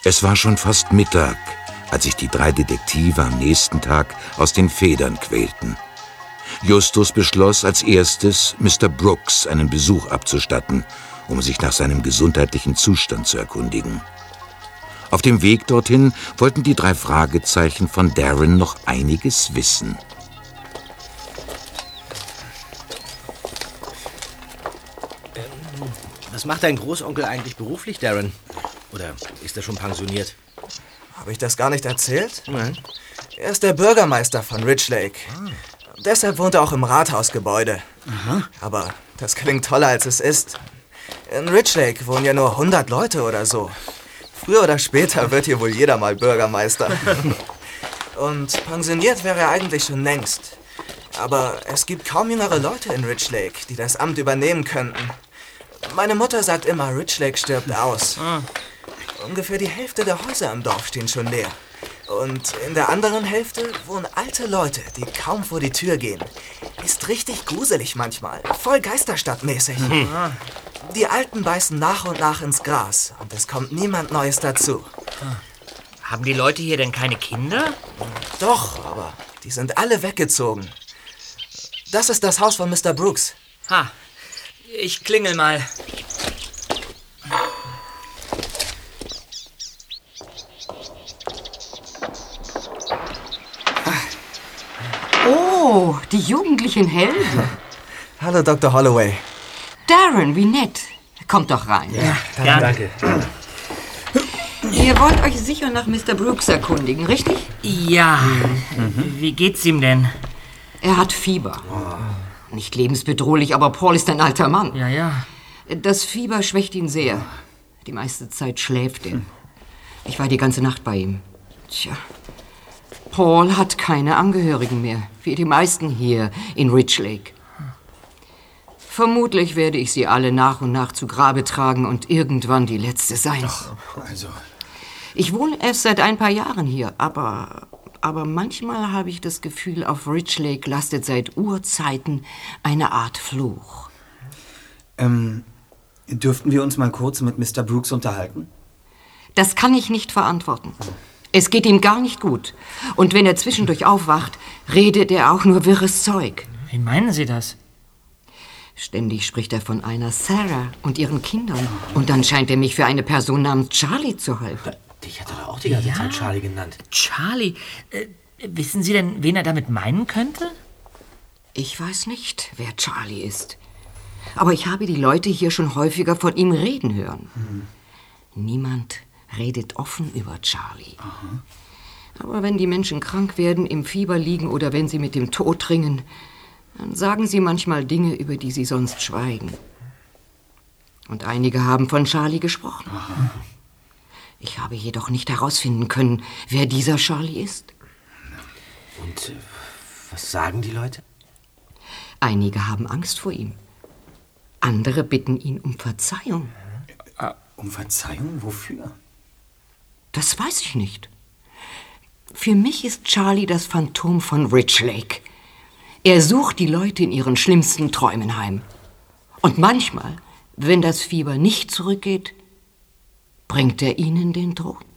Es war schon fast Mittag, als sich die 3 Detektive am nächsten Tag aus den Federn quälten. Justus beschloss als erstes, Mr. Brooks einen Besuch abzustatten, um sich nach seinem gesundheitlichen Zustand zu erkundigen. Auf dem Weg dorthin wollten die 3 Fragezeichen von Darren noch einiges wissen. Was macht dein Großonkel eigentlich beruflich, Darren? Oder ist er schon pensioniert? Habe ich das gar nicht erzählt? Nein. Er ist der Bürgermeister von Ridge Lake. Deshalb wohnt er auch im Rathausgebäude. Aha. Aber das klingt toller, als es ist. In Ridge Lake wohnen ja nur 100 Leute oder so. Früher oder später wird hier wohl jeder mal Bürgermeister. Und pensioniert wäre er eigentlich schon längst. Aber es gibt kaum jüngere Leute in Ridge Lake, die das Amt übernehmen könnten. Meine Mutter sagt immer, Ridge Lake stirbt aus. Ungefähr die Hälfte der Häuser im Dorf stehen schon leer. Und in der anderen Hälfte wohnen alte Leute, die kaum vor die Tür gehen. Ist richtig gruselig manchmal, voll Geisterstadtmäßig. Die Alten beißen nach und nach ins Gras und es kommt niemand Neues dazu. Haben die Leute hier denn keine Kinder? Doch, aber die sind alle weggezogen. Das ist das Haus von Mr. Brooks. Ha, ich klingel mal. Oh, die jugendlichen Helden. Hallo, Dr. Holloway. Darren, wie nett. Kommt doch rein. Ja, danke. Ihr wollt euch sicher nach Mr. Brooks erkundigen, richtig? Ja, wie geht's ihm denn? Er hat Fieber. Nicht lebensbedrohlich, aber Paul ist ein alter Mann. Ja. Das Fieber schwächt ihn sehr. Die meiste Zeit schläft er. Ich war die ganze Nacht bei ihm. Tja, Paul hat keine Angehörigen mehr, wie die meisten hier in Ridge Lake. Vermutlich werde ich sie alle nach und nach zu Grabe tragen und irgendwann die letzte sein. Ich wohne erst seit ein paar Jahren hier, aber manchmal habe ich das Gefühl, auf Ridge Lake lastet seit Urzeiten eine Art Fluch. Dürften wir uns mal kurz mit Mr. Brooks unterhalten? Das kann ich nicht verantworten. Es geht ihm gar nicht gut. Und wenn er zwischendurch aufwacht, redet er auch nur wirres Zeug. Wie meinen Sie das? Ständig spricht er von einer Sarah und ihren Kindern. Und dann scheint er mich für eine Person namens Charlie zu halten. Dich hat er auch die ganze Zeit Charlie genannt. Charlie? Wissen Sie denn, wen er damit meinen könnte? Ich weiß nicht, wer Charlie ist. Aber ich habe die Leute hier schon häufiger von ihm reden hören. Niemand redet offen über Charlie. Aber wenn die Menschen krank werden, im Fieber liegen oder wenn sie mit dem Tod ringen, dann sagen sie manchmal Dinge, über die sie sonst schweigen. Und einige haben von Charlie gesprochen. Ich habe jedoch nicht herausfinden können, wer dieser Charlie ist. Und was sagen die Leute? Einige haben Angst vor ihm. Andere bitten ihn um Verzeihung. Um Verzeihung? Wofür? Das weiß ich nicht. Für mich ist Charlie das Phantom von Ridge Lake. Er sucht die Leute in ihren schlimmsten Träumen heim. Und manchmal, wenn das Fieber nicht zurückgeht, bringt er ihnen den Tod.